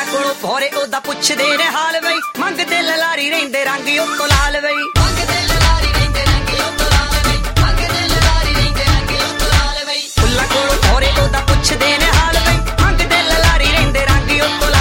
ਕੋਲੋਂ ਭੋਰੇ ਉਹਦਾ ਪੁੱਛਦੇ ਨੇ ਹਾਲ ਬਈ ਮੰਗਦੇ ਲਲਾਰੀ ਰਹਿੰਦੇ ਰੰਗ ਉੱਤੋਂ ਲਾਲ ਬਈ ਮੰਗਦੇ ਲਲਾਰੀ ਰਹਿੰਦੇ ਰੰਗ ਉੱਤੋਂ ਲਾਲ ਬਈ ਮੰਗਦੇ ਲਲਾਰੀ ਰਹਿੰਦੇ ਰੰਗ ਉੱਤੋਂ ਲਾਲ ਬਈ ਫੁੱਲਾਂ ਕੋਲੋਂ ਭੋਰੇ ਉਹਦਾ ਪੁੱਛਦੇ ਨੇ ਹਾਲ ਬਈ ਮੰਗਦੇ ਲਲਾਰੀ ਰਹਿੰਦੇ ਰੰਗ ਉੱਤੋਂ